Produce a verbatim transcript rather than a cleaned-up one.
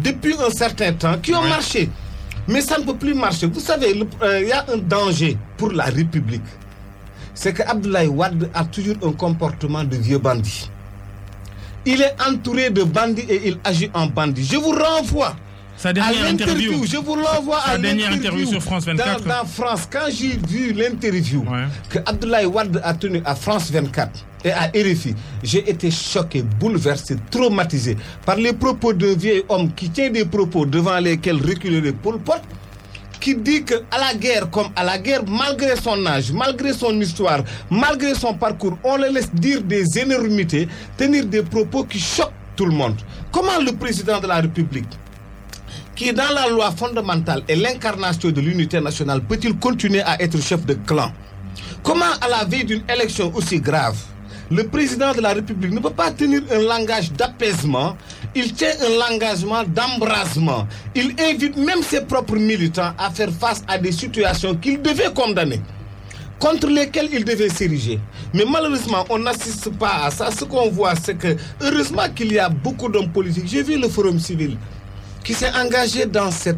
depuis un certain temps, qui ont ouais. marché. Mais ça ne peut plus marcher. Vous savez, il euh, y a un danger pour la République. C'est que Abdoulaye Wade a toujours un comportement de vieux bandit. Il est entouré de bandits et il agit en bandit. Je vous renvoie Sa dernière à l'interview. interview. Je vous renvoie Sa à dernière l'interview interview sur France vingt-quatre. Dans, dans France, quand j'ai vu l'interview ouais. que Abdoulaye Wade a tenu à France vingt-quatre et à R F I, j'ai été choqué, bouleversé, traumatisé par les propos d'un vieil homme qui tient des propos devant lesquels reculerait Pol Pot, qui dit qu'à la guerre comme à la guerre, malgré son âge, malgré son histoire, malgré son parcours, on le laisse dire des énormités, tenir des propos qui choquent tout le monde. Comment le président de la République, qui dans la loi fondamentale est l'incarnation de l'unité nationale, peut-il continuer à être chef de clan? Comment, à la veille d'une élection aussi grave, le président de la République ne peut pas tenir un langage d'apaisement, il tient un langagement d'embrasement. Il invite même ses propres militants à faire face à des situations qu'il devait condamner, contre lesquelles il devait s'ériger. Mais malheureusement, on n'assiste pas à ça. Ce qu'on voit, c'est que, heureusement qu'il y a beaucoup d'hommes politiques. J'ai vu le Forum civil qui s'est engagé dans cette